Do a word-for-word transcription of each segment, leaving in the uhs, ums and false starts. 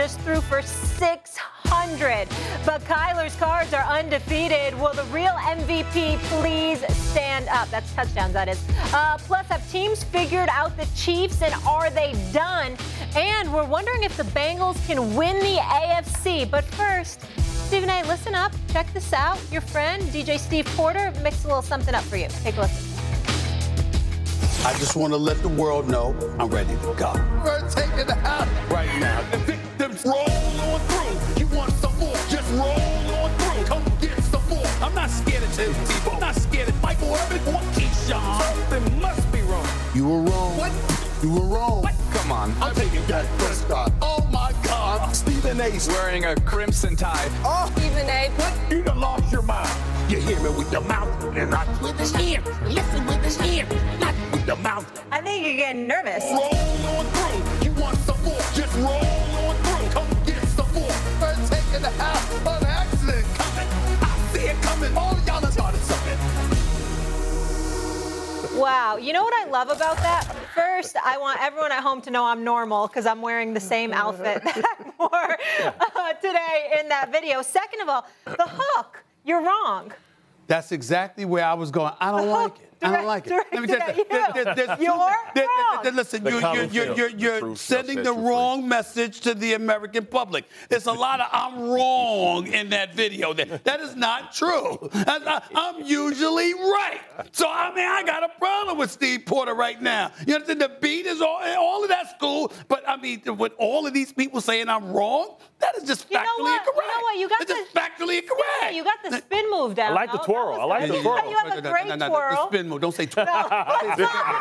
just threw for six hundred. But Kyler's Cards are undefeated. Will the real M V P please stand up? That's touchdowns, that is. Uh, plus, have teams figured out the Chiefs, and are they done? And we're wondering if the Bengals can win the A F C. But first, Stephen A., listen up. Check this out. Your friend, D J Steve Porter, mixed a little something up for you. Take a listen. I just want to let the world know I'm ready to go. We're taking it out right now. The victims roll on through. You want some more? Just roll on through. Come get some more. I'm not scared of Tim Tebow. I'm not scared of Michael Irvin or Keyshawn. Something must be wrong. You were wrong. What? You were wrong. What? Come on. I'm taking Dak Prescott. Oh, my God. Stephen A. wearing a crimson tie. Oh, Stephen A. What? You done lost your mind. You hear me with your mouth and not with his ear. Listen with his ear, not with your mouth. I think you're getting nervous. Roll on through. You want some more? Just roll on through. Come get some more. We're taking the house. An accident coming. I see it coming. All y'all have started something. Wow. You know what I love about that? First, I want everyone at home to know I'm normal because I'm wearing the same outfit that I wore uh, today in that video. Second of all, the hook. You're wrong. That's exactly where I was going. I don't like it. I don't like it. Let me tell you. There, there, You're wrong. Listen, you, you're, you're, you're, you're sending the wrong message to the American public. There's a lot of I'm wrong in that video. There. That is not true. I, I'm usually right. So, I mean, I got a problem with Steve Porter right now. You understand? The beat is all, all of that's cool. But, I mean, with all of these people saying I'm wrong, that is just you know factually what? incorrect. You know what? You got it's the, just factually incorrect. You got the spin move down. I like the twirl. I like the twirl. You have a great no, no, no, twirl. The spin move. Don't say twirl. No. Don't say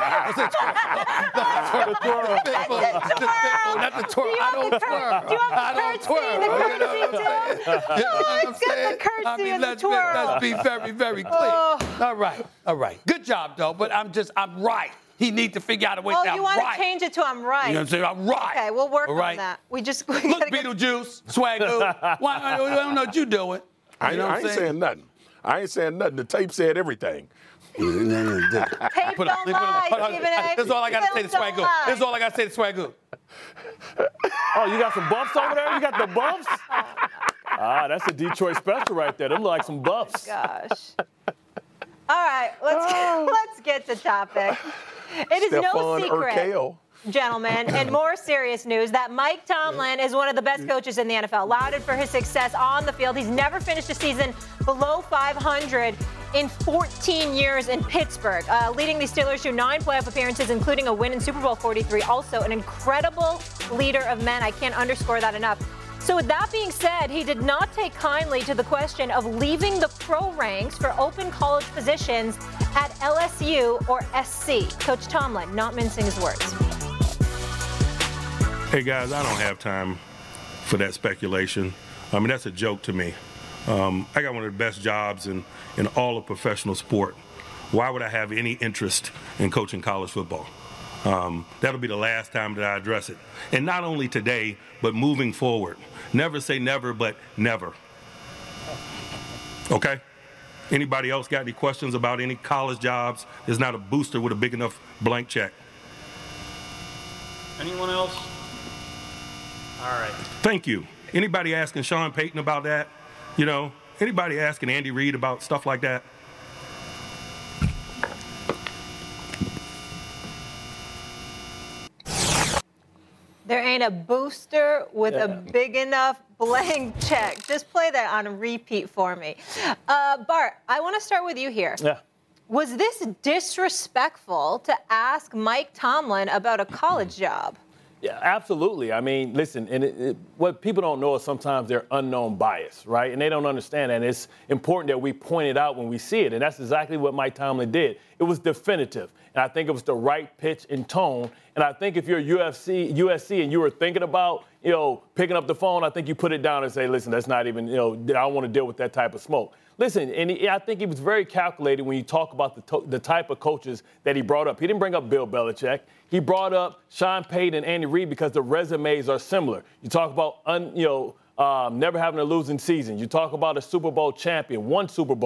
twirl. Not the twirl. I don't twirl. Do you have the curtsy? The curtsy too? Oh, it's got the curtsy I mean, and the let's, twirl. let's be very, very clear. Oh. All right. All right. Good job, though. But I'm just, I'm right. He needs to figure out a way Oh, to you I'm want right. to change it to I'm right. You know what I'm saying? I'm right. Okay, we'll work All right? on that. We just we Look, gotta get- Beetlejuice, Swagoo. Why, I don't know what you're doing. I, You know I what ain't I'm saying nothing. I ain't saying nothing. The tape said everything. Tape don't lie, Stephen A. That's all I got to say to Films don't Swagoo. lie. That's all I got to say to Swagoo. Oh, you got some buffs over there? You got the buffs? Ah, that's a Detroit special right there. Them look like some buffs. Gosh. All right, let's get, let's get to topic. It is no Stephon secret, Urkel. gentlemen, and more serious news, that Mike Tomlin is one of the best coaches in the N F L, lauded for his success on the field. He's never finished a season below five hundred in fourteen years in Pittsburgh, uh, leading the Steelers to nine playoff appearances, including a win in Super Bowl forty-three. Also, an incredible leader of men. I can't underscore that enough. So with that being said, he did not take kindly to the question of leaving the pro ranks for open college positions at L S U or S C. Coach Tomlin, not mincing his words. Hey, guys, I don't have time for that speculation. I mean, that's a joke to me. Um, I got one of the best jobs in, in all of professional sport. Why would I have any interest in coaching college football? Um, that'll be the last time that I address it. And not only today, but moving forward. Never say never, but never. Okay? Anybody else got any questions about any college jobs? There's not a booster with a big enough blank check. Anyone else? All right. Thank you. Anybody asking Sean Payton about that? You know, anybody asking Andy Reid about stuff like that? There ain't a booster with Yeah. a big enough blank check. Just play that on repeat for me. Uh, Bart, I want to start with you here. Yeah. Was this disrespectful to ask Mike Tomlin about a college job? Yeah, absolutely. I mean, listen, and it, it, what people don't know is sometimes they're unknown bias, right? And they don't understand that. And it's important that we point it out when we see it. And that's exactly what Mike Tomlin did. It was definitive. And I think it was the right pitch and tone. And I think if you're U F C, U S C and you were thinking about, you know, picking up the phone, I think you put it down and say, listen, that's not even, you know, I don't want to deal with that type of smoke. Listen, and he, I think he was very calculated when you talk about the, to, the type of coaches that he brought up. He didn't bring up Bill Belichick. He brought up Sean Payton and Andy Reid because the resumes are similar. You talk about, un, you know, um, never having a losing season. You talk about a Super Bowl champion, one Super Bowl.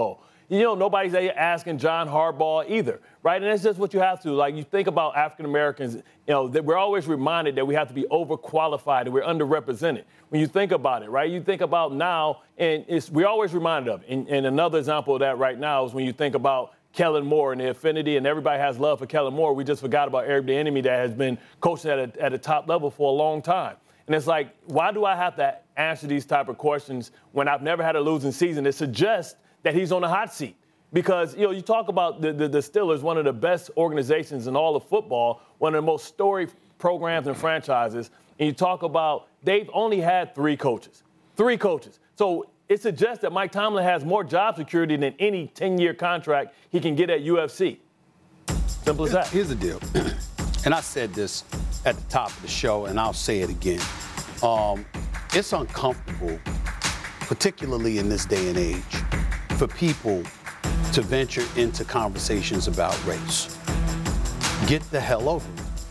you know, nobody's asking John Harbaugh either, right? And that's just what you have to. Like, you think about African Americans, you know, that we're always reminded that we have to be overqualified and we're underrepresented. When you think about it, right? You think about now, and it's, we're always reminded of it. And, and another example of that right now is when you think about Kellen Moore and the affinity, and everybody has love for Kellen Moore. We just forgot about Eric Bieniemy that has been coaching at a, at a top level for a long time. And it's like, why do I have to answer these type of questions when I've never had a losing season? It suggests that he's on the hot seat. Because, you know, you talk about the, the, the Steelers, one of the best organizations in all of football, one of the most storied programs and franchises, and you talk about they've only had three coaches. Three coaches. So it suggests that Mike Tomlin has more job security than any ten-year contract he can get at U F C. Simple as that. Here's the deal. And I said this at the top of the show, and I'll say it again. Um, it's uncomfortable, particularly in this day and age, for people to venture into conversations about race. Get the hell over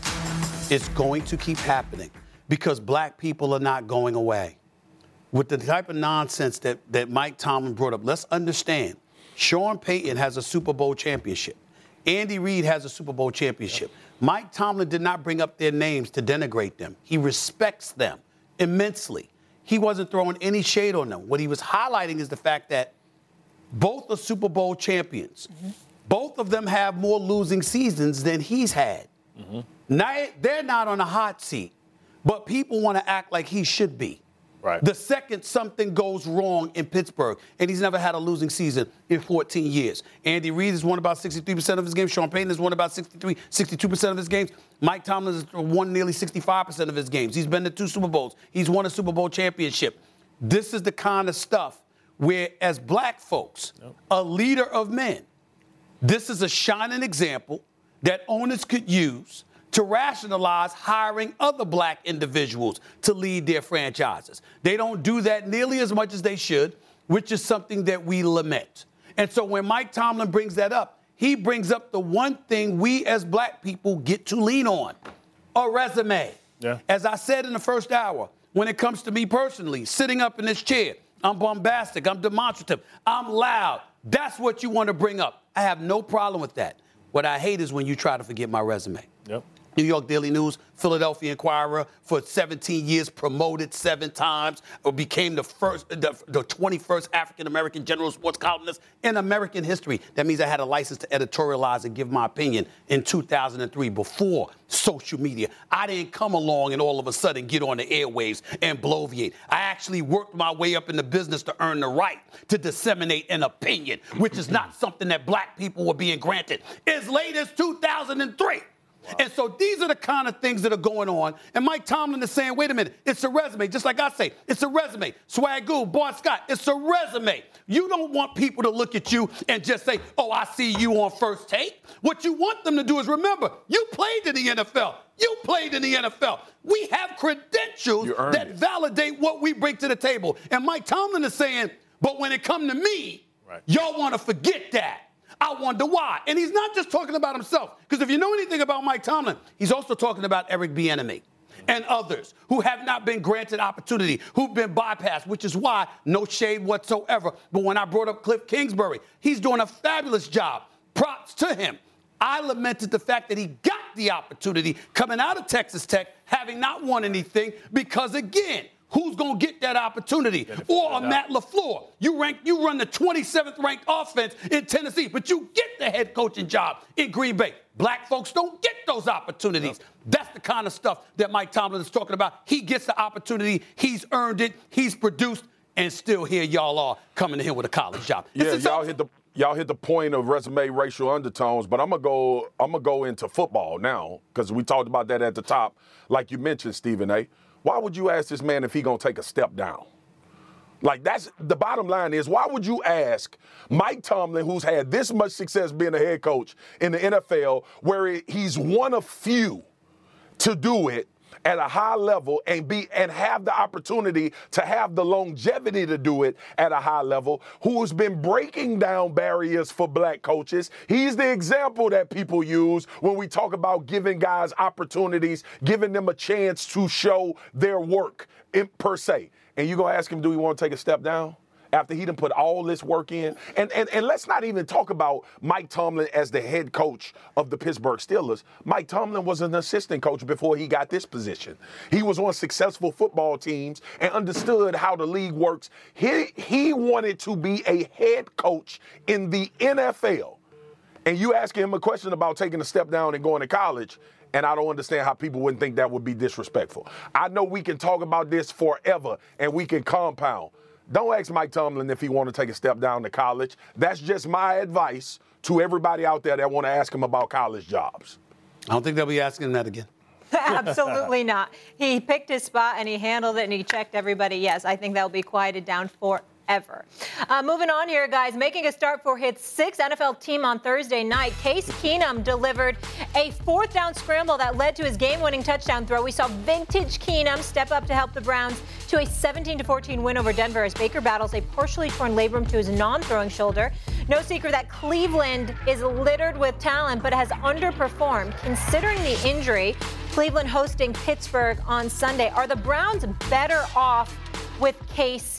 it. It's going to keep happening because black people are not going away. With the type of nonsense that, that Mike Tomlin brought up, let's understand, Sean Payton has a Super Bowl championship. Andy Reid has a Super Bowl championship. Yep. Mike Tomlin did not bring up their names to denigrate them. He respects them immensely. He wasn't throwing any shade on them. What he was highlighting is the fact that both are Super Bowl champions. Mm-hmm. Both of them have more losing seasons than he's had. Mm-hmm. Now, they're not on a hot seat, but people want to act like he should be. Right. The second something goes wrong in Pittsburgh, and he's never had a losing season in fourteen years. Andy Reid has won about sixty-three percent of his games. Sean Payton has won about sixty-three, sixty-two percent of his games. Mike Tomlin has won nearly sixty-five percent of his games. He's been to two Super Bowls. He's won a Super Bowl championship. This is the kind of stuff where, as black folks, yep. a leader of men, this is a shining example that owners could use to rationalize hiring other black individuals to lead their franchises. They don't do that nearly as much as they should, which is something that we lament. And so when Mike Tomlin brings that up, he brings up the one thing we as black people get to lean on, a resume. Yeah. As I said in the first hour, when it comes to me personally, sitting up in this chair, I'm bombastic, I'm demonstrative, I'm loud. That's what you want to bring up. I have no problem with that. What I hate is when you try to forget my resume. Yep. New York Daily News, Philadelphia Inquirer, for seventeen years, promoted seven times, or became the first, the, the twenty-first African-American general sports columnist in American history. That means I had a license to editorialize and give my opinion in two thousand three, before social media. I didn't come along and all of a sudden get on the airwaves and bloviate. I actually worked my way up in the business to earn the right to disseminate an opinion, which is not something that black people were being granted as late as two thousand three. Wow. And so these are the kind of things that are going on. And Mike Tomlin is saying, wait a minute, it's a resume. Just like I say, it's a resume. Swagoo, Bart Scott, it's a resume. You don't want people to look at you and just say, oh, I see you on First Take. What you want them to do is remember, you played in the N F L. You played in the N F L. We have credentials that it. validate what we bring to the table. And Mike Tomlin is saying, but when it comes to me, right. y'all want to forget that. I wonder why. And he's not just talking about himself. Because if you know anything about Mike Tomlin, he's also talking about Eric Bieniemy and others who have not been granted opportunity, who've been bypassed, which is why no shade whatsoever. But when I brought up Cliff Kingsbury, he's doing a fabulous job. Props to him. I lamented the fact that he got the opportunity coming out of Texas Tech, having not won anything, because, again, who's going to get that opportunity? Or a Matt LaFleur. You rank, you run the twenty-seventh ranked offense in Tennessee, but you get the head coaching job in Green Bay. Black folks don't get those opportunities. Yep. That's the kind of stuff that Mike Tomlin is talking about. He gets the opportunity. He's earned it. He's produced. And still here y'all are coming to him with a college job. Yeah, y'all hit the y'all hit the point of resume racial undertones, but I'm gonna go I'm gonna go into football now, because we talked about that at the top, like you mentioned, Stephen A. Why would you ask this man if he gonna take a step down? Like, that's the bottom line is, why would you ask Mike Tomlin, who's had this much success being a head coach in the N F L, where he's one of few to do it at a high level and be and have the opportunity to have the longevity to do it at a high level, who has been breaking down barriers for black coaches? He's the example that people use when we talk about giving guys opportunities, giving them a chance to show their work in, per se. And you're going to ask him, do he want to take a step down? after he done put all this work in? And, and and let's not even talk about Mike Tomlin as the head coach of the Pittsburgh Steelers. Mike Tomlin was an assistant coach before he got this position. He was on successful football teams and understood how the league works. He, he wanted to be a head coach in the N F L. And you ask him a question about taking a step down and going to college, and I don't understand how people wouldn't think that would be disrespectful. I know we can talk about this forever, and we can compound. Don't ask Mike Tomlin if he want to take a step down to college. That's just my advice to everybody out there that want to ask him about college jobs. I don't think they'll be asking him that again. Absolutely not. He picked his spot, and he handled it, and he checked everybody. Yes, I think that will be quieted down for Ever. Uh, moving on here, guys. Making a start for his sixth N F L team on Thursday night, Case Keenum delivered a fourth down scramble that led to his game-winning touchdown throw. We saw vintage Keenum step up to help the Browns to a seventeen to fourteen win over Denver as Baker battles a partially torn labrum to his non-throwing shoulder. No secret that Cleveland is littered with talent but has underperformed. Considering the injury, Cleveland hosting Pittsburgh on Sunday. Are the Browns better off with Case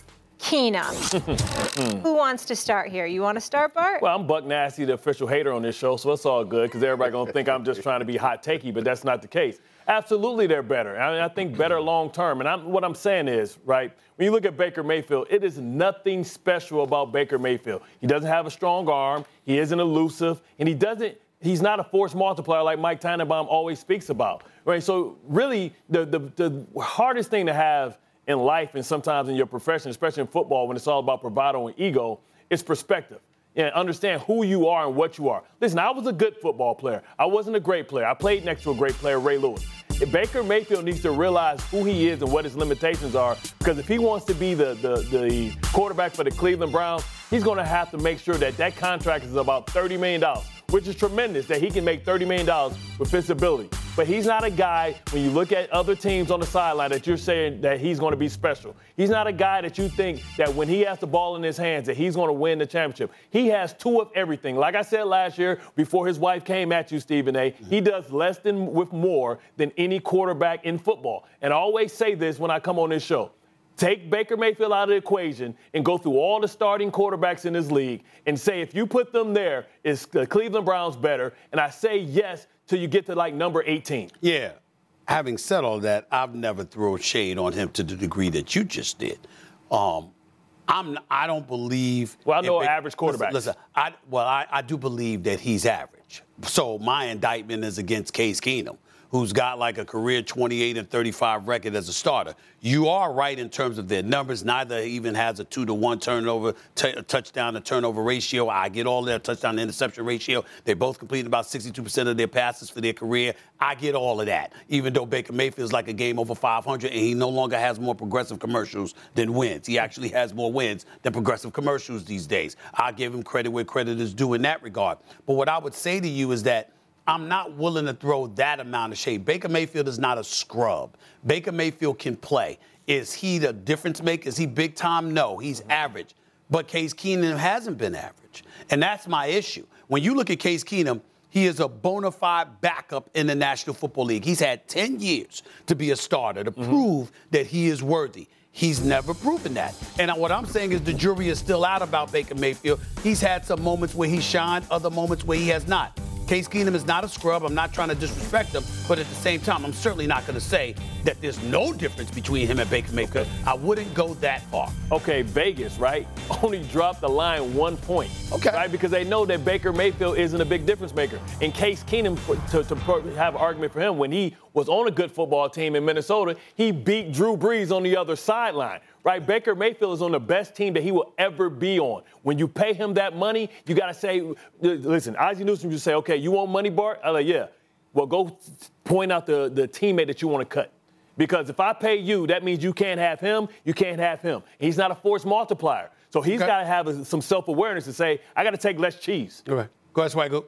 Keenum? Who wants to start here? You want to start, Bart? Well, I'm Buck Nasty, the official hater on this show, so it's all good because everybody going to think I'm just trying to be hot takey, but that's not the case. Absolutely, they're better. I mean, I think better long term. And I'm, what I'm saying is, right, when you look at Baker Mayfield, it is nothing special about Baker Mayfield. He doesn't have a strong arm. He isn't elusive. And he doesn't he's not a force multiplier like Mike Tannenbaum always speaks about. Right? So really, the, the, the hardest thing to have in life and sometimes in your profession, especially in football, when it's all about bravado and ego, is perspective. And understand who you are and what you are. Listen, I was a good football player. I wasn't a great player. I played next to a great player, Ray Lewis. If Baker Mayfield needs to realize who he is and what his limitations are, because if he wants to be the, the, the quarterback for the Cleveland Browns, he's going to have to make sure that that contract is about thirty million dollars, which is tremendous that he can make thirty million dollars with his ability. But he's not a guy, when you look at other teams on the sideline, that you're saying that he's going to be special. He's not a guy that you think that when he has the ball in his hands that he's going to win the championship. He has two of everything. Like I said last year, before his wife came at you, Stephen A., he does less than with more than any quarterback in football. And I always say this when I come on this show. Take Baker Mayfield out of the equation and go through all the starting quarterbacks in this league and say if you put them there, is the Cleveland Browns better? And I say yes till you get to like number eighteen. Yeah. Having said all that, I've never thrown shade on him to the degree that you just did. Um, I'm I don't believe. Well, I know an average quarterback. Listen, listen, I well I, I do believe that he's average. So my indictment is against Case Keenum, who's got like a career twenty-eight and thirty-five record as a starter. You are right in terms of their numbers. Neither even has a two to one turnover, t- touchdown to turnover ratio. I get all their touchdown to interception ratio. They both completed about sixty-two percent of their passes for their career. I get all of that, even though Baker Mayfield's like a game over five hundred, and he no longer has more progressive commercials than wins. He actually has more wins than progressive commercials these days. I give him credit where credit is due in that regard. But what I would say to you is that I'm not willing to throw that amount of shade. Baker Mayfield is not a scrub. Baker Mayfield can play. Is he the difference maker? Is he big time? No, he's average. But Case Keenum hasn't been average. And that's my issue. When you look at Case Keenum, he is a bona fide backup in the National Football League. He's had ten years to be a starter, to mm-hmm. prove that he is worthy. He's never proven that. And what I'm saying is the jury is still out about Baker Mayfield. He's had some moments where he shined, other moments where he has not. Case Keenum is not a scrub. I'm not trying to disrespect him, but at the same time, I'm certainly not going to say that there's no difference between him and Baker Mayfield. Okay. I wouldn't go that far. Okay, Vegas, right, only dropped the line one point. Okay. Right, because they know that Baker Mayfield isn't a big difference maker. In Case Keenum, to, to have an argument for him, when he was on a good football team in Minnesota, he beat Drew Brees on the other sideline. Right, Baker Mayfield is on the best team that he will ever be on. When you pay him that money, you got to say, listen, Ozzie Newsome just say, okay, you want money, Bart? I'm like, yeah. Well, go point out the, the teammate that you want to cut. Because if I pay you, that means you can't have him, you can't have him. He's not a force multiplier. So he's okay. got to have a, some self-awareness to say, I got to take less cheese. All right. Go ahead, Swaggle.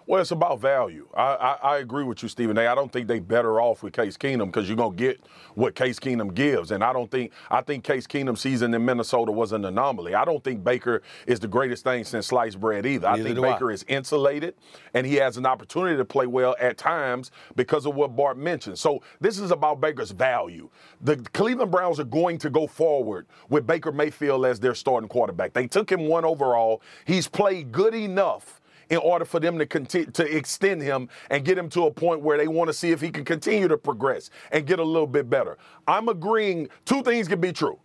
Well, it's about value. I, I, I agree with you, Stephen A. I don't think they better off with Case Keenum because you're going to get what Case Keenum gives. And I don't think – I think Case Keenum's season in Minnesota was an anomaly. I don't think Baker is the greatest thing since sliced bread either. Neither I think do Baker I. is insulated, and he has an opportunity to play well at times because of what Bart mentioned. So this is about Baker's value. The Cleveland Browns are going to go forward with Baker Mayfield as their starting quarterback. They took him one overall. He's played good enough in order for them to continue to extend him and get him to a point where they want to see if he can continue to progress and get a little bit better. I'm agreeing two things can be true.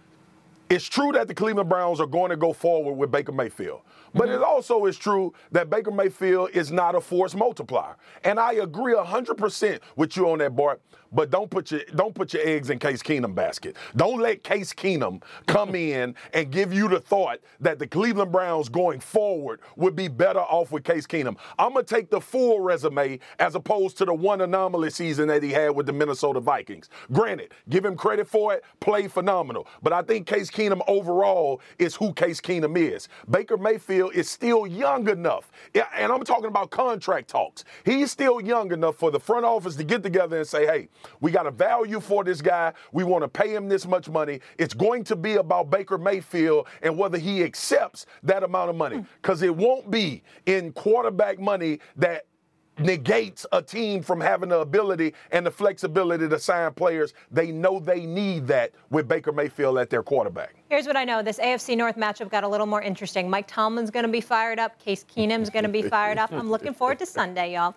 It's true that the Cleveland Browns are going to go forward with Baker Mayfield. But mm-hmm. it also is true that Baker Mayfield is not a force multiplier. And I agree one hundred percent with you on that, Bart. But don't put your don't put your eggs in Case Keenum basket. Don't let Case Keenum come in and give you the thought that the Cleveland Browns going forward would be better off with Case Keenum. I'm going to take the full resume as opposed to the one anomaly season that he had with the Minnesota Vikings. Granted, give him credit for it, played phenomenal. But I think Case Keenum overall is who Case Keenum is. Baker Mayfield is still young enough, and I'm talking about contract talks. He's still young enough for the front office to get together and say, hey, we got a value for this guy. We want to pay him this much money. It's going to be about Baker Mayfield and whether he accepts that amount of money. Because it won't be in quarterback money that negates a team from having the ability and the flexibility to sign players. They know they need that with Baker Mayfield at their quarterback. Here's what I know. This A F C North matchup got a little more interesting. Mike Tomlin's going to be fired up. Case Keenum's going to be fired up. I'm looking forward to Sunday, y'all.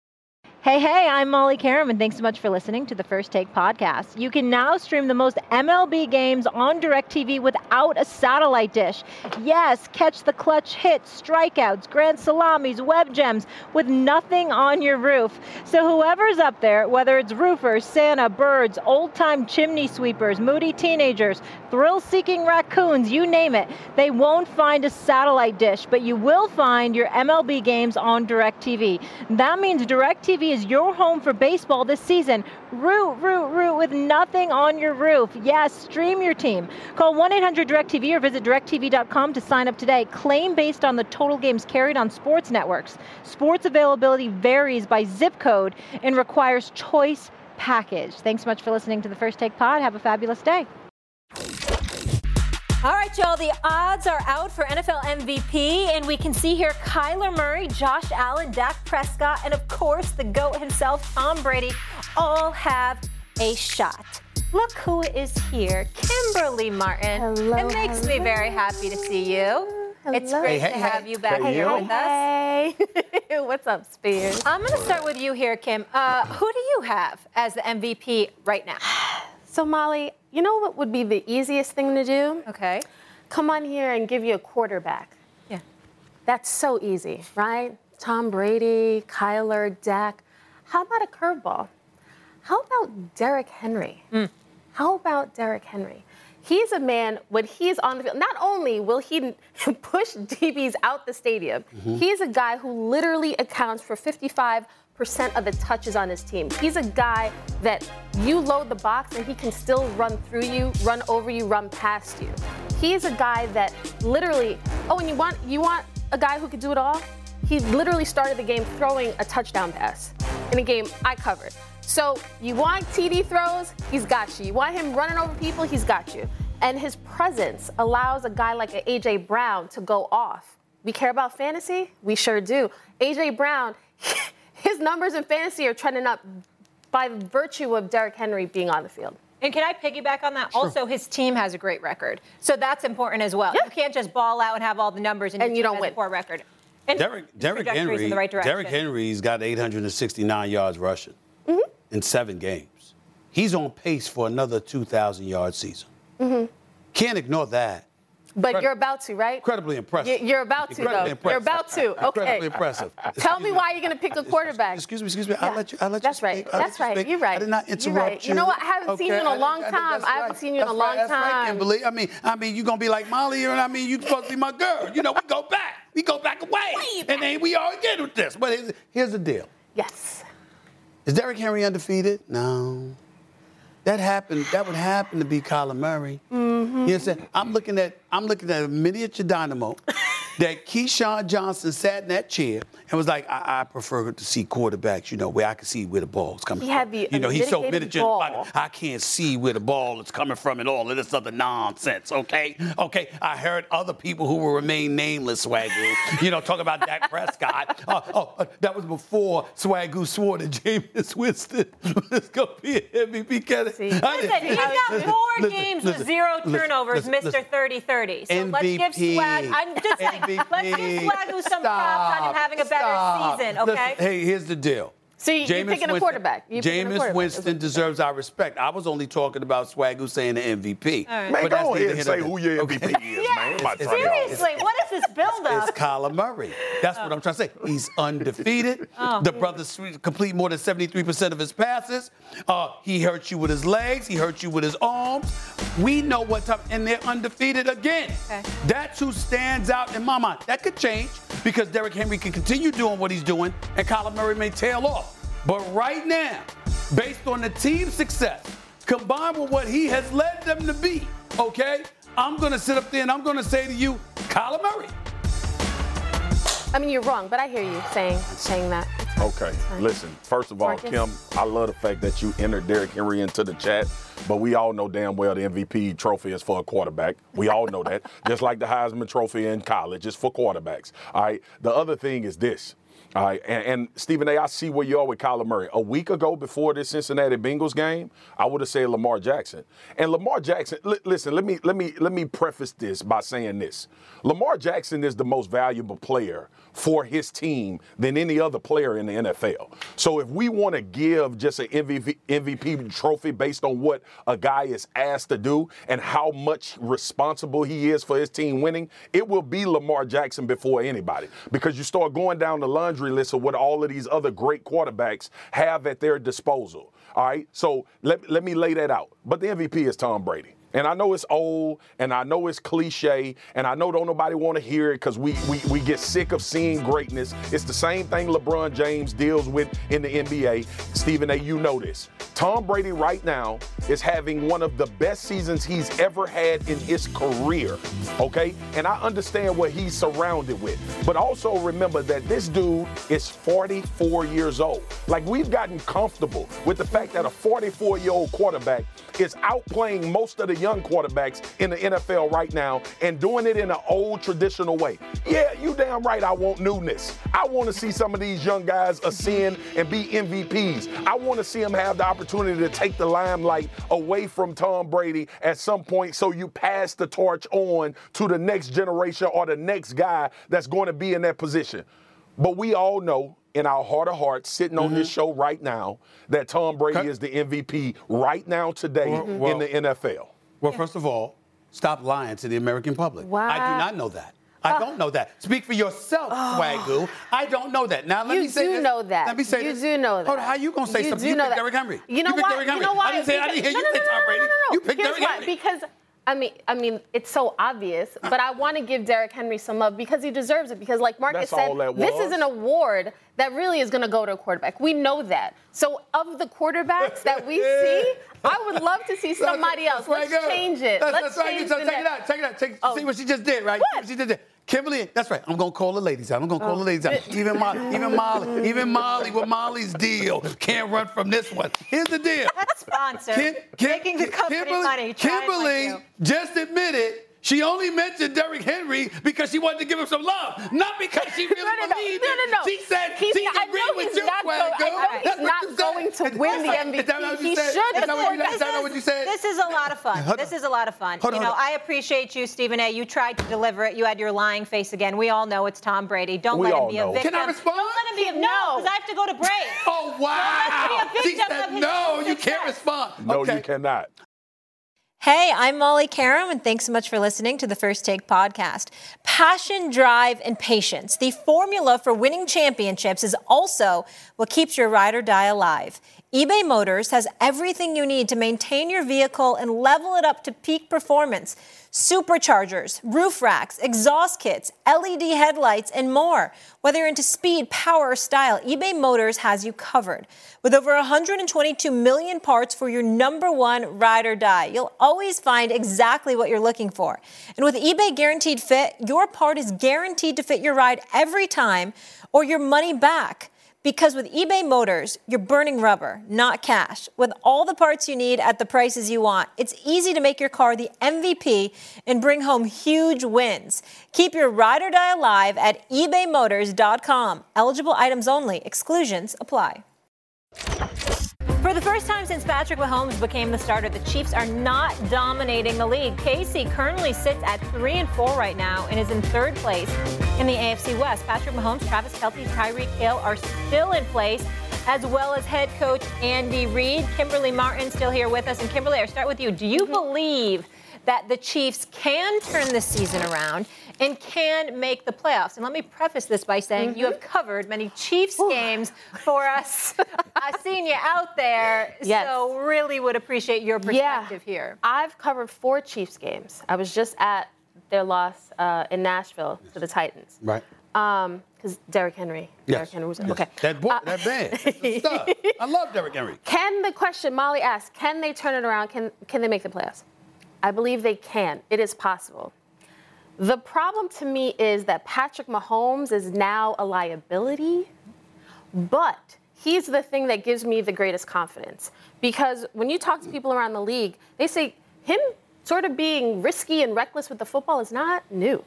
Hey, hey, I'm Molly Karam, and thanks so much for listening to the First Take podcast. You can now stream the most M L B games on DirecTV without a satellite dish. Yes, catch the clutch hits, strikeouts, grand salamis, web gems with nothing on your roof. So whoever's up there, whether it's roofers, Santa, birds, old-time chimney sweepers, moody teenagers, thrill-seeking raccoons, you name it, they won't find a satellite dish, but you will find your M L B games on DirecTV. That means DirecTV is your home for baseball this season. Root, root, root with nothing on your roof. Yes, stream your team. Call one eight hundred direct T V or visit direct T V dot com to sign up today. Claim based on the total games carried on sports networks. Sports availability varies by zip code and requires choice package. Thanks so much for listening to the First Take Pod. Have a fabulous day. All right, y'all, the odds are out for N F L M V P, and we can see here Kyler Murray, Josh Allen, Dak Prescott, and of course the GOAT himself, Tom Brady, all have a shot. Look who is here, Kimberly Martin. Hello, it makes hello. me very happy to see you. Hello. It's great Hey, hey, to have hey. you back Hey, here you. with us. Hey, what's up, Spears? I'm going to start with you here, Kim. Uh, who do you have as the M V P right now? So, Molly, you know what would be the easiest thing to do? Okay. Come on here and give you a quarterback. Yeah. That's so easy, right? Tom Brady, Kyler, Dak. How about a curveball? How about Derrick Henry? Mm. How about Derrick Henry? He's a man, when he's on the field, not only will he push D Bs out the stadium, mm-hmm. he's a guy who literally accounts for fifty-five percent of the touches on his team. He's a guy that you load the box and he can still run through you, run over you, run past you. He's a guy that literally, oh, and you want you want a guy who could do it all? He literally started the game throwing a touchdown pass in a game I covered. So you want T D throws, he's got you. You want him running over people, he's got you. And his presence allows a guy like A J Brown to go off. We care about fantasy? We sure do. A J Brown, his numbers in fantasy are trending up by virtue of Derrick Henry being on the field. And can I piggyback on that? Sure. Also, his team has a great record. So that's important as well. Yeah. You can't just ball out and have all the numbers and, and your you team don't has win. a poor record. And Derrick, Derrick Henry, in the right Derrick Henry's got eight hundred sixty-nine yards rushing mm-hmm. in seven games. He's on pace for another two thousand yard season. Mm-hmm. Can't ignore that. But Incredi- you're about to, right? Incredibly impressive. You're about to, Incredibly though. Impressive. You're about to. Okay. Incredibly impressive. Tell me why you're going to pick a quarterback. Excuse me, excuse me. Yeah. I'll let you. I'll let That's you right. speak. I'll That's let you right. speak. You're right. I did not interrupt You're right. you. You know what? I haven't seen you in a long I, I, time. I, I haven't right. seen you in that's a long right. That's time. Right, Kimberly. I mean, I mean, you're gonna be like Molly here, and I mean, you supposed to be my girl. You know, we go back. We go back away. Way and then we all get with this. But here's, here's the deal. Yes. Is Derrick Henry undefeated? No. That happened. That would happen to be Kyler Murray. Mm-hmm. You know what I'm saying? I'm looking at I'm looking at a miniature dynamo that Keyshawn Johnson sat in that chair and was like, I, I prefer to see quarterbacks, you know, where I can see where the ball's coming he from. Had the you know, he's so miniature, ball. like, I can't see where the ball is coming from and all of this other nonsense, okay? Okay, I heard other people who will remain nameless, Swagoo, you know, talk about Dak Prescott. Uh, oh, uh, that was before Swagoo swore that Jameis Winston was going to be an M V P candidate. Listen, he's got four games with zero turnovers, Mister thirty thirty. So let's give Swag, I'm just saying, let's give Swagoo some props on him having a better Stop. season, okay? Listen, hey, here's the deal. So you, you're picking a quarterback. You're picking a Jameis quarterback. Winston deserves our respect. I was only talking about Swagoo saying the M V P. All right. Man, But go that's ahead neither and here say nor who your there. M V P is, Yeah, man. I'm about to tell you all. seriously, what is this build-up? It's Kyler Murray. That's what I'm trying to say. He's undefeated. Oh. The brother's complete more than seventy-three percent of his passes. Uh, he hurt you with his legs. He hurt you with his arms. We know what time, and they're undefeated again. Okay. That's who stands out in my mind. That could change because Derrick Henry can continue doing what he's doing, and Kyler Murray may tail off. But right now, based on the team's success, combined with what he has led them to be, okay, I'm going to sit up there and I'm going to say to you, Kyler Murray. I mean, you're wrong, but I hear you saying saying that. Okay, listen, first of all, Marcus? Kim, I love the fact that you entered Derrick Henry into the chat, but we all know damn well the M V P trophy is for a quarterback. We all know that. Just like the Heisman Trophy in college, it's for quarterbacks. All right, the other thing is this. All right, and, and Stephen A., I see where you are with Kyler Murray. A week ago, before this Cincinnati Bengals game, I would have said Lamar Jackson. And Lamar Jackson, li- listen, let me let me let me preface this by saying this: Lamar Jackson is the most valuable player for his team than any other player in the N F L. So if we want to give just an M V P, M V P trophy based on what a guy is asked to do and how much responsible he is for his team winning, it will be Lamar Jackson before anybody. Because you start going down the laundry list of what all of these other great quarterbacks have at their disposal. All right, so let, let me lay that out. But the M V P is Tom Brady. And I know it's old, and I know it's cliche, and I know don't nobody want to hear it because we, we we get sick of seeing greatness. It's the same thing LeBron James deals with in the N B A. Stephen A., you know this. Tom Brady right now is having one of the best seasons he's ever had in his career, okay? And I understand what he's surrounded with. But also remember that this dude is forty-four years old. Like, we've gotten comfortable with the fact that a forty-four-year-old quarterback is outplaying most of the young quarterbacks in the N F L right now and doing it in an old traditional way. Yeah, you damn right I want newness. I want to see some of these young guys ascend and be M V Ps. I want to see them have the opportunity to take the limelight away from Tom Brady at some point so you pass the torch on to the next generation or the next guy that's going to be in that position. But we all know in our heart of hearts, sitting on mm-hmm. this show right now, that Tom Brady okay. is the M V P right now today well, well, in the N F L. Well, first of all, stop lying to the American public. Wow. I do not know that. I don't know that. Speak for yourself, oh. Swagoo. I don't know that. Now, let you me say this. You do know that. Let me say you this. do know that. Hold on, how you going to say you something? Do You know picked that. Derrick Henry. You know you why? Derrick Henry. You know why? I didn't, say, I didn't hear no, you no, say no, Tom no, Brady. no, no, no. You picked Here's Derrick why. Henry. Because, I mean, I mean, it's so obvious, but I want to give Derrick Henry some love because he deserves it. Because, like Marcus That's said, all that this was. is an award that really is going to go to a quarterback. We know that. So, of the quarterbacks that we see, I would love to see somebody else. Let's change it. That's, Let's that's change right. the Check it out. Check it out. Check, oh. See what she just did, right? What? See what she just did. Kimberly, that's right. I'm gonna call the ladies out. I'm gonna call oh. the ladies out. Even Molly, even Molly, even Molly with Molly's deal can't run from this one. Here's the deal. That's sponsored. Kim, Kim, Making the company Kimberly, money. Kimberly like just admitted she only mentioned Derrick Henry because she wanted to give him some love, not because she really no, no, believed no, it. no, no. She said he's, she I agreed know with he's you, not, go, I know That's he's not going to win the M V P. Is that what you He said? should. Is that what you, is that what you said? This is a lot of fun. This is a lot of fun. Hold you on, know, hold on. I appreciate you, Stephen A. You tried to deliver it. You had your lying face again. We all know it's Tom Brady. Don't We let him all be know. a victim. Can I respond? Don't let him be a no, because I have to go to break. Oh, wow. Don't let him be a She victim said of his no, you success. can't respond. No, okay. you cannot. Hey, I'm Molly Karam, and thanks so much for listening to the First Take podcast. Passion, drive, and patience. The formula for winning championships is also what keeps your ride or die alive. eBay Motors has everything you need to maintain your vehicle and level it up to peak performance. Superchargers, roof racks, exhaust kits, L E D headlights, and more. Whether you're into speed, power, or style, eBay Motors has you covered. With over one hundred twenty-two million parts for your number one ride or die, you'll always find exactly what you're looking for. And with eBay Guaranteed Fit, your part is guaranteed to fit your ride every time or your money back. Because with eBay Motors, you're burning rubber, not cash. With all the parts you need at the prices you want, it's easy to make your car the M V P and bring home huge wins. Keep your ride or die alive at ebay motors dot com. Eligible items only. Exclusions apply. For the first time since Patrick Mahomes became the starter, the Chiefs are not dominating the league. K C currently sits at three and four right now and is in third place in the A F C West. Patrick Mahomes, Travis Kelce, Tyreek Hill are still in place, as well as head coach Andy Reid. Kimberly Martin still here with us. And Kimberly, I'll start with you. Do you believe that the Chiefs can turn this season around and can make the playoffs? And let me preface this by saying mm-hmm. you have covered many Chiefs Ooh. games for us. I've seen you out there, yes. so really would appreciate your perspective yeah. here. I've covered four Chiefs games. I was just at their loss uh, in Nashville to the Titans. Right. Um, because Derrick Henry. Yes. Derrick Henry was yes. okay. That boy, uh, that band, that's the stuff. I love Derrick Henry. Can the question Molly asked? Can they turn it around? Can Can they make the playoffs? I believe they can. It is possible. The problem to me is that Patrick Mahomes is now a liability, but he's the thing that gives me the greatest confidence. Because when you talk to people around the league, they say him sort of being risky and reckless with the football is not new.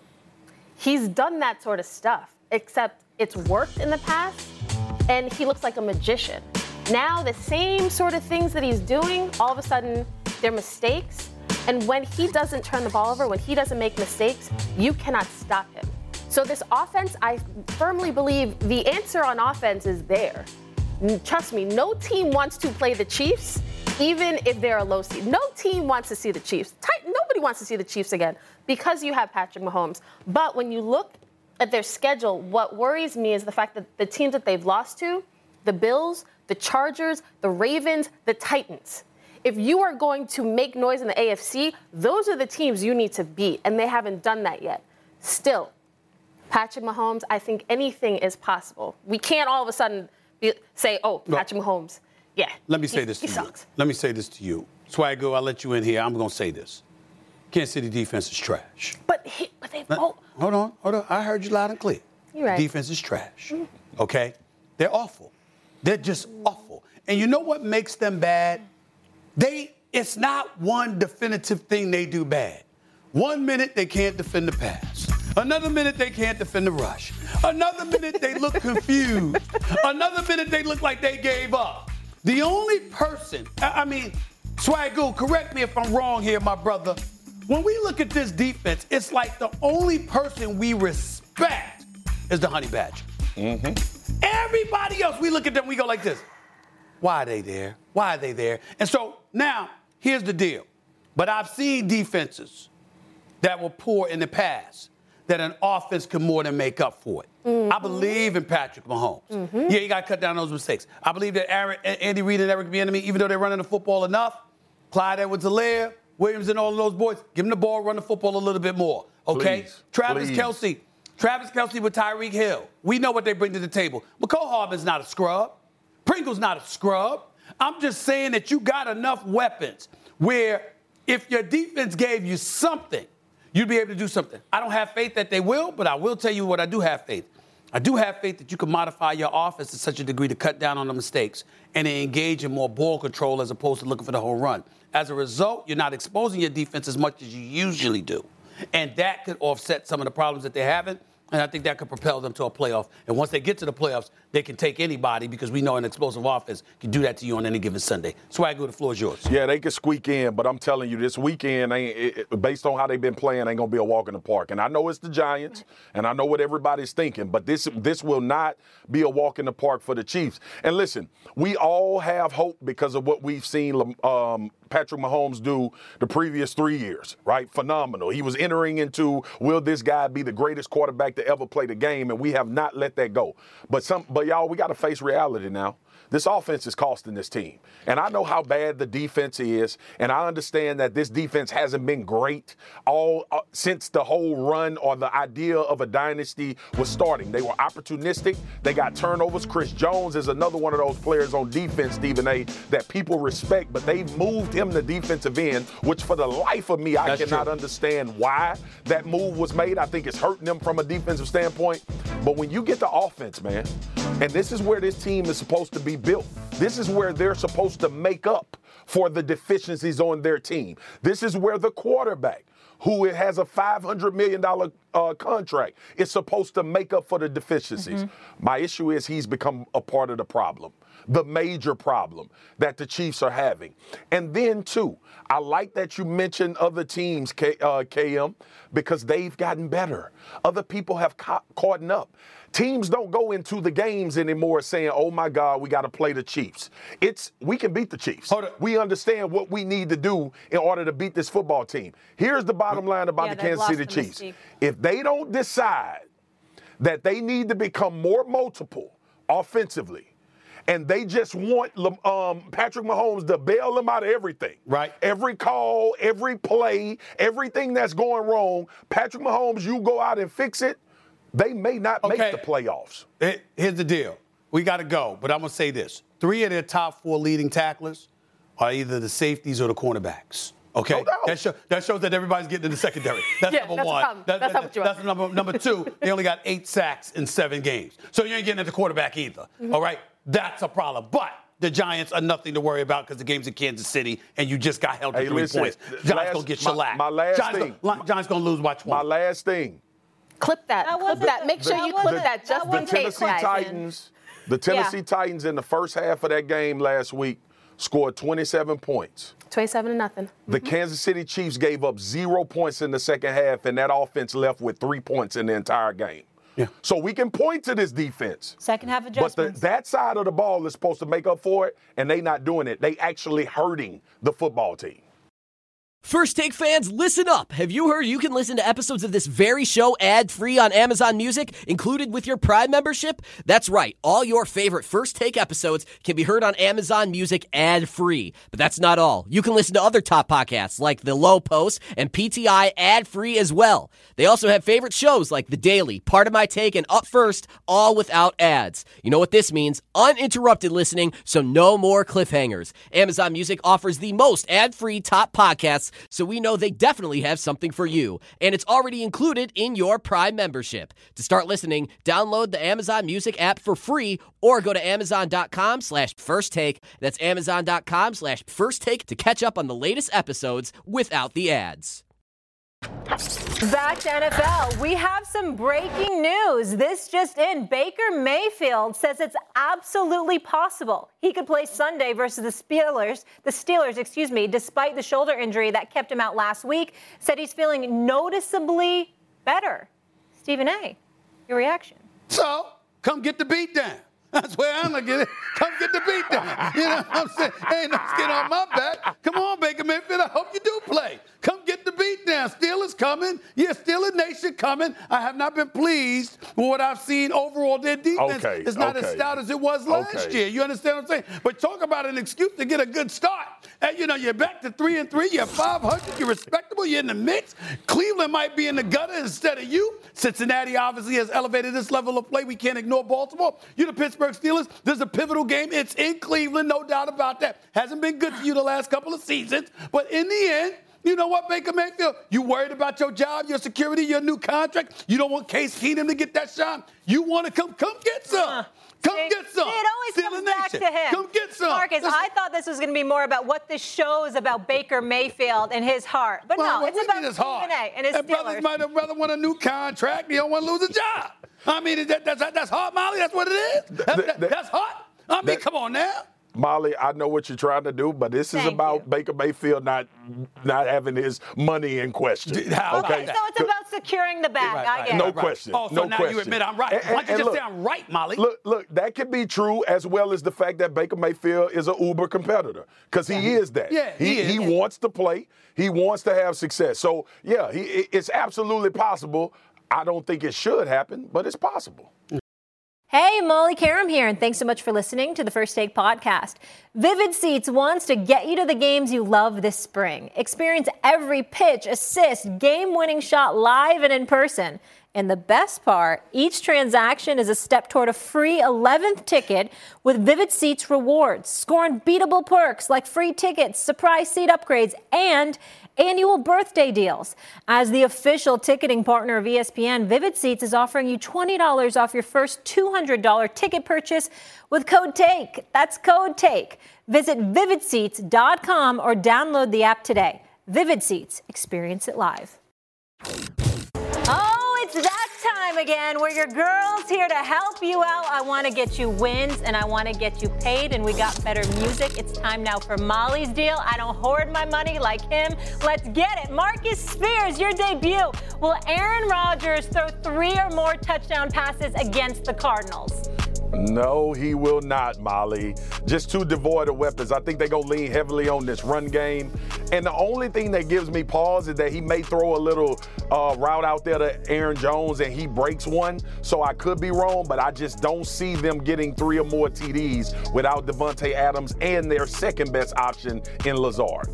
He's done that sort of stuff, except it's worked in the past, and he looks like a magician. Now the same sort of things that he's doing, all of a sudden, they're mistakes. And when he doesn't turn the ball over, when he doesn't make mistakes, you cannot stop him. So this offense, I firmly believe the answer on offense is there. Trust me, no team wants to play the Chiefs, even if they're a low seed. No team wants to see the Chiefs. Nobody wants to see the Chiefs again because you have Patrick Mahomes. But when you look at their schedule, what worries me is the fact that the teams that they've lost to, the Bills, the Chargers, the Ravens, the Titans, if you are going to make noise in the A F C, those are the teams you need to beat, and they haven't done that yet. Still, Patrick Mahomes, I think anything is possible. We can't all of a sudden be, say, oh, Patrick well, Mahomes, yeah. Let me say he, this he to sucks. you. Let me say this to you. Swaggo, I'll let you in here. I'm going to say this. Kansas City defense is trash. But, he, but they now, Hold on, hold on. I heard you loud and clear. You're right. Defense is trash, mm. okay? They're awful. They're just awful. And you know what makes them bad? They, it's not one definitive thing they do bad. One minute they can't defend the pass. Another minute they can't defend the rush. Another minute they look confused. Another minute they look like they gave up. The only person, I mean, Swagoo, correct me if I'm wrong here, my brother. When we look at this defense, it's like the only person we respect is the Honey Badger. Mm-hmm. Everybody else, we look at them, we go like this. Why are they there? Why are they there? And so now, here's the deal. But I've seen defenses that were poor in the past that an offense can more than make up for it. Mm-hmm. I believe in Patrick Mahomes. Mm-hmm. Yeah, you got to cut down those mistakes. I believe that Aaron, Andy Reid and Eric Bieniemy, even though they're running the football enough, Clyde Edwards-Helaire, Williams and all of those boys, give them the ball, run the football a little bit more, okay? Please, Travis please. Kelce. Travis Kelce with Tyreek Hill. We know what they bring to the table. McCole Hardman's not a scrub. Pringle's not a scrub. I'm just saying that you got enough weapons where if your defense gave you something, you'd be able to do something. I don't have faith that they will, but I will tell you what I do have faith. I do have faith that you can modify your offense to such a degree to cut down on the mistakes and to engage in more ball control as opposed to looking for the whole run. As a result, you're not exposing your defense as much as you usually do. And that could offset some of the problems that they're having. And I think that could propel them to a playoff. And once they get to the playoffs, they can take anybody because we know an explosive offense can do that to you on any given Sunday. Swaggo, the floor is yours. Yeah, they can squeak in, but I'm telling you, this weekend, ain't, it, based on how they've been playing, ain't going to be a walk in the park. And I know it's the Giants, and I know what everybody's thinking, but this this will not be a walk in the park for the Chiefs. And listen, we all have hope because of what we've seen um, Patrick Mahomes do the previous three years, right? Phenomenal. He was entering into, will this guy be the greatest quarterback to ever play the game? And we have not let that go. But some, but y'all, we got to face reality now. This offense is costing this team. And I know how bad the defense is, and I understand that this defense hasn't been great all uh, since the whole run or the idea of a dynasty was starting. They were opportunistic. They got turnovers. Chris Jones is another one of those players on defense, Stephen A., that people respect, but they moved him to defensive end, which for the life of me, I That's cannot true. understand why that move was made. I think it's hurting them from a defensive standpoint. But when you get the offense, man, and this is where this team is supposed to be built. This is where they're supposed to make up for the deficiencies on their team. This is where the quarterback, who has a five hundred million dollars uh, contract, is supposed to make up for the deficiencies. Mm-hmm. My issue is he's become a part of the problem, the major problem that the Chiefs are having. And then, too, I like that you mentioned other teams, K, uh, K M, because they've gotten better. Other people have ca- caught up. Teams don't go into the games anymore saying, oh, my God, we got to play the Chiefs. It's we can beat the Chiefs. We understand what we need to do in order to beat this football team. Here's the bottom line about yeah, the Kansas City Chiefs. Mystique. If they don't decide that they need to become more multiple offensively, and they just want um, Patrick Mahomes to bail them out of everything. Right. Every call, every play, everything that's going wrong, Patrick Mahomes, you go out and fix it, they may not okay. make the playoffs. Here's the deal. We got to go, but I'm going to say this. Three of their top four leading tacklers are either the safeties or the cornerbacks. Okay? No doubt. That, show, that shows that everybody's getting in the secondary. That's yeah, number that's one. A that, that's that, that, that's number, number two. They only got eight sacks in seven games. So you ain't getting at the quarterback either. Mm-hmm. All right? That's a problem. But the Giants are nothing to worry about because the game's in Kansas City and you just got held to Hey, three listen, points. Giants last- going to get my- shellacked. my last Giants thing- Gonna, Giants going to lose by twenty. My last thing. Clip that. That clip wasn't that. the- Make sure that you wasn't- clip that just that in The wasn't case, Tennessee guys. Titans, the Tennessee Yeah. Titans in the first half of that game last week scored twenty-seven points. twenty-seven to nothing. The Kansas City Chiefs gave up zero points in the second half, and that offense left with three points in the entire game. Yeah. So we can point to this defense. Second half But adjustments. the, that side of the ball is supposed to make up for it, and they not doing it. They actually hurting the football team. First Take fans, listen up. Have you heard you can listen to episodes of this very show ad-free on Amazon Music, included with your Prime membership? That's right. All your favorite First Take episodes can be heard on Amazon Music ad-free. But that's not all. You can listen to other top podcasts like The Low Post and P T I ad-free as well. They also have favorite shows like The Daily, Part of My Take, and Up First, all without ads. You know what this means? Uninterrupted listening, so no more cliffhangers. Amazon Music offers the most ad-free top podcasts, so we know they definitely have something for you. And it's already included in your Prime membership. To start listening, download the Amazon Music app for free or go to amazon.com slash first take. That's amazon.com slash first take to catch up on the latest episodes without the ads. Back to N F L, we have some breaking news. This just in. Baker Mayfield says it's absolutely possible he could play Sunday versus the Steelers, the Steelers, excuse me, despite the shoulder injury that kept him out last week. Said he's feeling noticeably better. Stephen A., your reaction? So, come get the beat down. That's where I'm looking at it. Come get the beat down. You know what I'm saying? Ain't no skin on my back. Come on, Baker Mayfield. I hope you do play. Come get the beat down. Steelers coming. Yeah, Steelers Nation coming. I have not been pleased with what I've seen overall. Their defense Okay, is not okay. as stout as it was last Okay. year. You understand what I'm saying? But talk about an excuse to get a good start. And, you know, you're back to three and three. You're five hundred. You're respectable. You're in the mix. Cleveland might be in the gutter instead of you. Cincinnati obviously has elevated this level of play. We can't ignore Baltimore. You're the Pittsburgh Steelers. This is a pivotal game. It's in Cleveland, no doubt about that. Hasn't been good for you the last couple of seasons. But in the end, you know what, Baker Mayfield? You worried about your job, your security, your new contract. You don't want Case Keenum to get that shot. You want to come, come get some. Come See, get some. see, it always Steelers comes back Nation. to him. Come get some. Marcus, Listen. I thought this was going to be more about what this shows about Baker Mayfield and his heart. But Well, no, well, it's we about need his Stephen heart. A. and his That brothers Steelers. might have rather want a new contract. He don't want to lose a job. I mean, that, that's, that's hot, Molly. That's what it is. That, that, that- that's hot. I mean, that- come on now. Molly, I know what you're trying to do, but this is Thank about you. Baker Mayfield not not having his money in question. How Okay, about so it's about securing the bag. I get No it. question. Oh, so no now question. you admit I'm right. And- Why don't you and just look, say I'm right, Molly? Look, look, that could be true as well as the fact that Baker Mayfield is an uber competitor because he is that. Yeah, he he, is. he wants to play. He wants to have success. So, yeah, he, it's absolutely possible. I don't think it should happen, but it's possible. Hey, Molly Karam here, and thanks so much for listening to the First Take podcast. Vivid Seats wants to get you to the games you love this spring. Experience every pitch, assist, game-winning shot live and in person. And the best part, each transaction is a step toward a free eleventh ticket with Vivid Seats rewards. Score unbeatable perks like free tickets, surprise seat upgrades, and annual birthday deals. As the official ticketing partner of E S P N, Vivid Seats is offering you twenty dollars off your first two hundred dollars ticket purchase with code TAKE. That's code TAKE. Visit vivid seats dot com or download the app today. Vivid Seats. Experience it live. Oh, it's that time again where your girl's here to help you out. I want to get you wins and I want to get you paid, and we got better music. It's time now for Molly's deal. I don't hoard my money like him. Let's get it. Marcus Spears, your debut. Will Aaron Rodgers throw three or more touchdown passes against the Cardinals? No, he will not, Molly. Just too devoid of weapons. I think they're going to lean heavily on this run game. And the only thing that gives me pause is that he may throw a little uh, route out there to Aaron Jones and he breaks one. So I could be wrong, but I just don't see them getting three or more T Ds without Devontae Adams and their second best option in Lazard.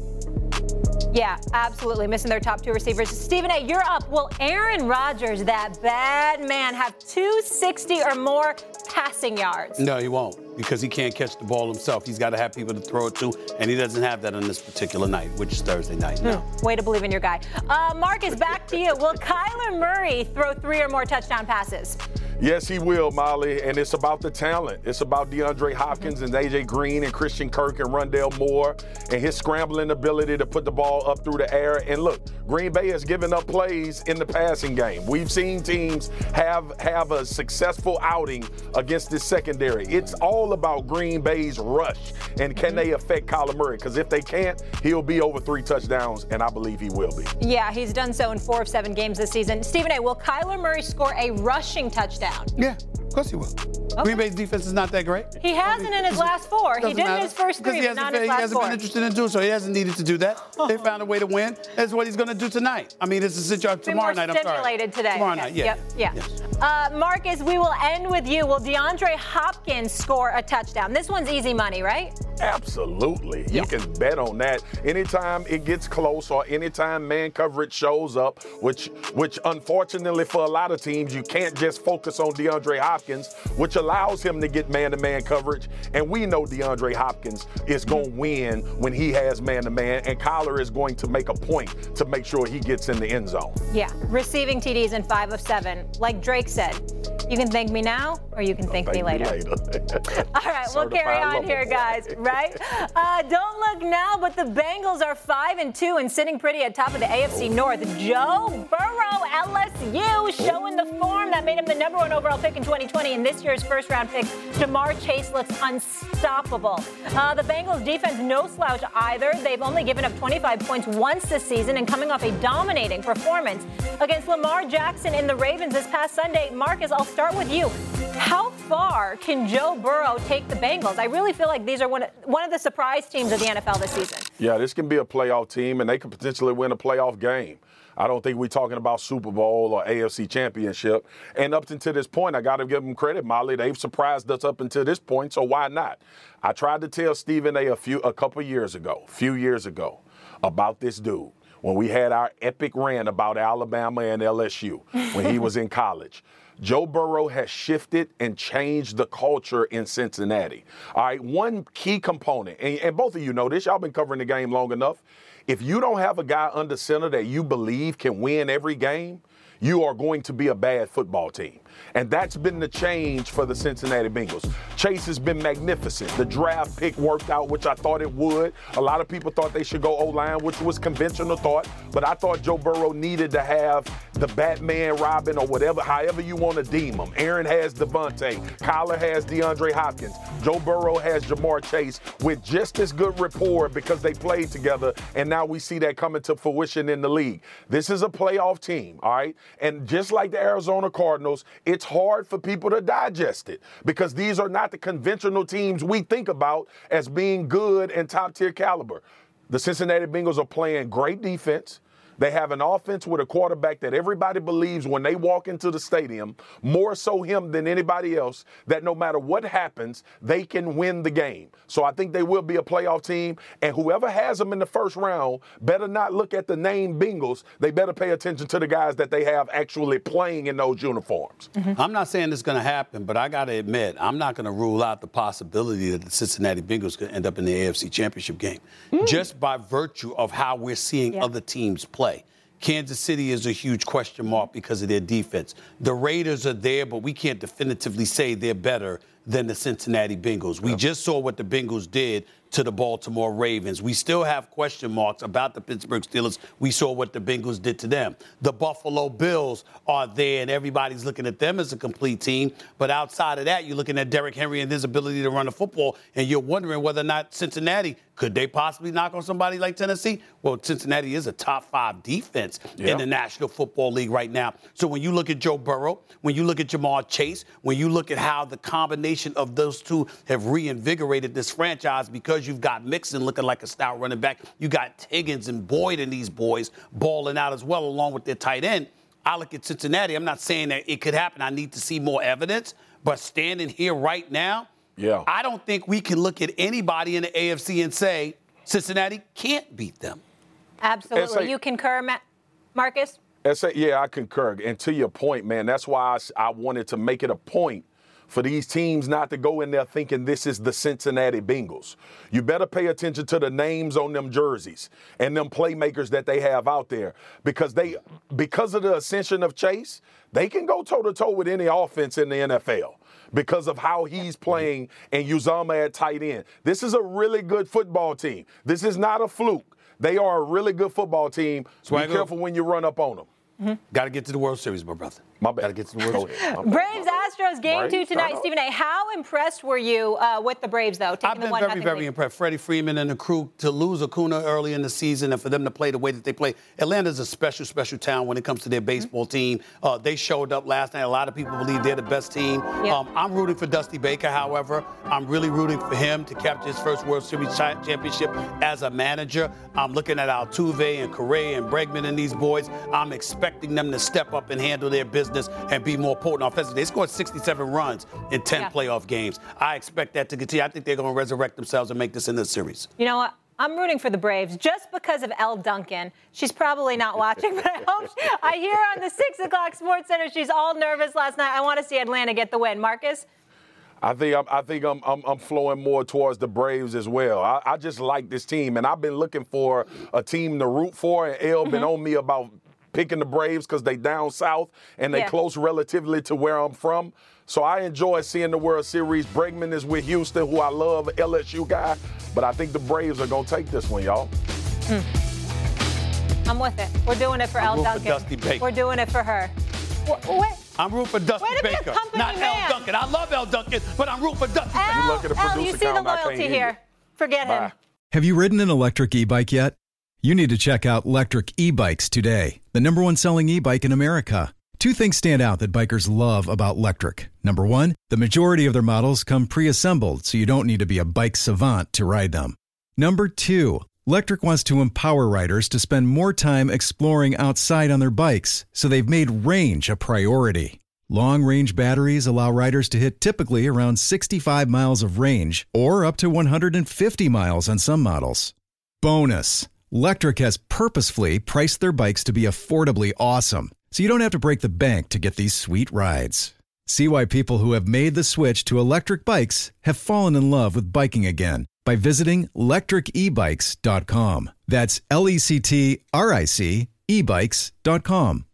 Yeah, absolutely. Missing their top two receivers. Stephen A., you're up. Will Aaron Rodgers, that bad man, have two sixty or more passing yards? No, he won't, because he can't catch the ball himself. He's got to have people to throw it to, and he doesn't have that on this particular night, which is Thursday night. No. Hmm. Way to believe in your guy. Uh, Marcus, back to you. Will Kyler Murray throw three or more touchdown passes? Yes, he will, Molly, and it's about the talent. It's about DeAndre Hopkins and A J Green and Christian Kirk and Rondale Moore and his scrambling ability to put the ball up through the air. And look, Green Bay has given up plays in the passing game. We've seen teams have, have a successful outing against this secondary. It's all about Green Bay's rush and can they affect Kyler Murray? Because if they can't, he'll be over three touchdowns, and I believe he will be. Yeah, he's done so in four of seven games this season. Stephen A., will Kyler Murray score a rushing touchdown? Yeah, of course he will. Okay. Green Bay's defense is not that great. He hasn't in his last four. He did in his first three, but not in his last four. He hasn't been interested in doing so. He hasn't needed to do that. They found a way to win. That's what he's going to do tonight. I mean, it's a situation tomorrow night. I'm sorry. Stimulated today. Tomorrow night, yeah. Yep, yeah. Yes. Uh, Marcus, we will end with you. Will DeAndre Hopkins score a touchdown? This one's easy money, right? Absolutely. Yeah. You can bet on that. Anytime it gets close or anytime man coverage shows up, which which unfortunately for a lot of teams, you can't just focus on DeAndre Hopkins, which allows him to get man-to-man coverage. And we know DeAndre Hopkins is going to win when he has man-to-man, and Kyler is going to make a point to make sure he gets in the end zone. Yeah, receiving T Ds in five of seven. Like Drake said, you can thank me now or you can thank, thank me later. Me later. All right, we'll carry on here, guys, right? Uh, don't look now, but the Bengals are five and two and sitting pretty at top of the A F C North. Joe Burrow, L S U, showing the form that made him the number one overall pick in twenty twenty, and this year's first-round pick, Jamar Chase, looks unstoppable. Uh, the Bengals defense, no slouch either. They've only given up twenty-five points once this season, and coming off a dominating performance against Lamar Jackson in the Ravens this past Sunday. Marcus, I'll start with you. How far can Joe Burrow take the Bengals? I really feel like these are one of, one of the surprise teams of the N F L this season. Yeah, this can be a playoff team, and they could potentially win a playoff game. I don't think we're talking about Super Bowl or A F C Championship. And up until this point, I got to give them credit, Molly. They've surprised us up until this point, so why not? I tried to tell Stephen A. a few a couple years ago, a few years ago, about this dude when we had our epic rant about Alabama and L S U when he was in college. Joe Burrow has shifted and changed the culture in Cincinnati. All right, one key component, and, and both of you know this, y'all been covering the game long enough. If you don't have a guy under center that you believe can win every game, you are going to be a bad football team. And that's been the change for the Cincinnati Bengals. Chase has been magnificent. The draft pick worked out, which I thought it would. A lot of people thought they should go O-line, which was conventional thought. But I thought Joe Burrow needed to have the Batman, Robin, or whatever, however you want to deem them. Aaron has Devontae. Kyler has DeAndre Hopkins. Joe Burrow has Jamar Chase with just as good rapport because they played together. And now we see that coming to fruition in the league. This is a playoff team, all right? And just like the Arizona Cardinals, it's hard for people to digest it because these are not the conventional teams we think about as being good and top-tier caliber. The Cincinnati Bengals are playing great defense. They have an offense with a quarterback that everybody believes when they walk into the stadium, more so him than anybody else, that no matter what happens, they can win the game. So I think they will be a playoff team, and whoever has them in the first round better not look at the name Bengals. They better pay attention to the guys that they have actually playing in those uniforms. Mm-hmm. I'm not saying it's going to happen, but I got to admit, I'm not going to rule out the possibility that the Cincinnati Bengals could end up in the A F C Championship game, mm. just by virtue of how we're seeing yeah. other teams play. Kansas City is a huge question mark because of their defense. The Raiders are there, but we can't definitively say they're better than the Cincinnati Bengals. We yep. just saw what the Bengals did to the Baltimore Ravens. We still have question marks about the Pittsburgh Steelers. We saw what the Bengals did to them. The Buffalo Bills are there, and everybody's looking at them as a complete team. But outside of that, you're looking at Derrick Henry and his ability to run the football, and you're wondering whether or not Cincinnati, could they possibly knock on somebody like Tennessee? Well, Cincinnati is a top five defense yeah. in the National Football League right now. So when you look at Joe Burrow, when you look at Jamar Chase, when you look at how the combination of those two have reinvigorated this franchise, because you've got Mixon looking like a stout running back, you got Higgins and Boyd and these boys balling out as well, along with their tight end. I look at Cincinnati. I'm not saying that it could happen. I need to see more evidence. But standing here right now, yeah. I don't think we can look at anybody in the A F C and say Cincinnati can't beat them. Absolutely. A, you concur, Matt, Marcus? A, yeah, I concur. And to your point, man, that's why I, I wanted to make it a point for these teams not to go in there thinking this is the Cincinnati Bengals. You better pay attention to the names on them jerseys and them playmakers that they have out there, because they, because of the ascension of Chase, they can go toe-to-toe with any offense in the N F L because of how he's playing and Uzomah at tight end. This is a really good football team. This is not a fluke. They are a really good football team. So be careful when you run up on them. Mm-hmm. Got to get to the World Series, my brother. My bad. Got to get to the World Series. Braves Astros game Braves, two tonight, Stephen A. How impressed were you uh, with the Braves, though? I've been very, very lead? impressed. Freddie Freeman and the crew, to lose Acuna early in the season and for them to play the way that they play. Atlanta's a special, special town when it comes to their baseball mm-hmm. team. Uh, they showed up last night. A lot of people believe they're the best team. Yep. Um, I'm rooting for Dusty Baker, however. I'm really rooting for him to capture his first World Series championship as a manager. I'm looking at Altuve and Correa and Bregman and these boys. I'm expecting them to step up and handle their business and be more potent offensively. They scored sixty-seven runs in ten yeah. playoff games. I expect that to continue. I think they're going to resurrect themselves and make this in the series. You know what? I'm rooting for the Braves just because of Elle Duncan. She's probably not watching, but I hope she, I hear on the six o'clock Sports Center she's all nervous last night. I want to see Atlanta get the win. Marcus? I think I'm, I think I'm, I'm, I'm flowing more towards the Braves as well. I, I just like this team, and I've been looking for a team to root for, and Elle mm-hmm. been on me about picking the Braves because they down south and they yeah. close relatively to where I'm from. So I enjoy seeing the World Series. Bregman is with Houston, who I love, L S U guy. But I think the Braves are going to take this one, y'all. Mm. I'm with it. We're doing it for Elle Duncan. For Dusty Baker. We're doing it for her. Wait. I'm rooting for Dusty Wait a minute, Baker, not Elle Duncan. I love Elle Duncan, but I'm rooting for Dusty Baker. You look at the Elle, you see the loyalty here. Forget Bye. him. Have you ridden an electric e-bike yet? You need to check out Lectric E-Bikes today, the number one selling e-bike in America. Two things stand out that bikers love about Lectric. Number one, the majority of their models come pre-assembled, so you don't need to be a bike savant to ride them. Number two, Lectric wants to empower riders to spend more time exploring outside on their bikes, so they've made range a priority. Long-range batteries allow riders to hit typically around sixty-five miles of range, or up to one hundred fifty miles on some models. Bonus! Lectric has purposefully priced their bikes to be affordably awesome, so you don't have to break the bank to get these sweet rides. See why people who have made the switch to electric bikes have fallen in love with biking again by visiting lectric e bikes dot com. That's L E C T R I C e bikes dot com.